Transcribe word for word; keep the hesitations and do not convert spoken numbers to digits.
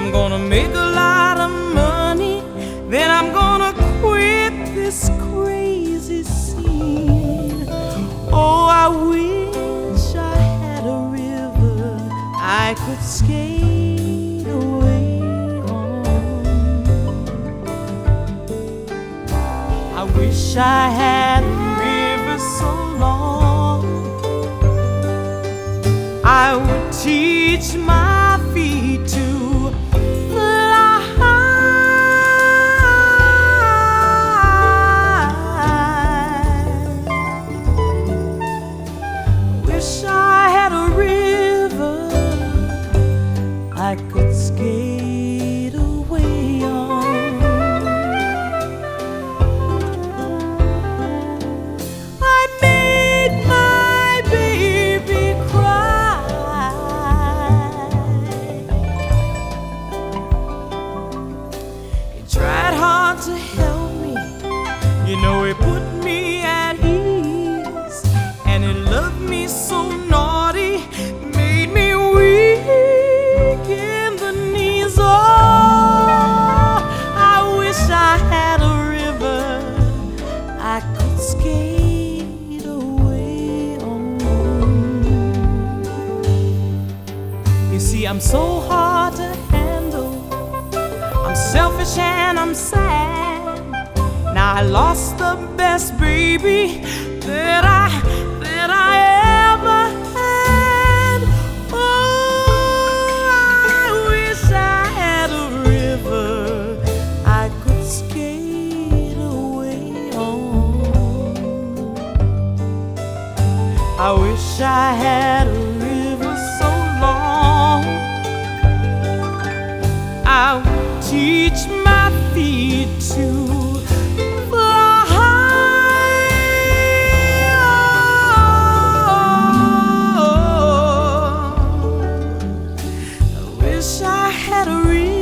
I'm gonna make a lot of money, then I'm gonna quit this crazy scene. Oh, I wish I had a river I could skate away on. I wish I had a river so long I would teach my feet to fly. Wish I had a river I could skate away on. I made my baby cry. He tried hard to help me, you know, he put me at ease, and he loved me so naughty, made me weak in the knees. Oh, I wish I had a river I could skate away on. You see, I'm so hard to handle, I'm selfish and I'm sad. Now I lost the best baby that I, that I ever had. Oh, I wish I had a river I could skate away on. I wish I had a river so long I would teach my feet to wish I had a reason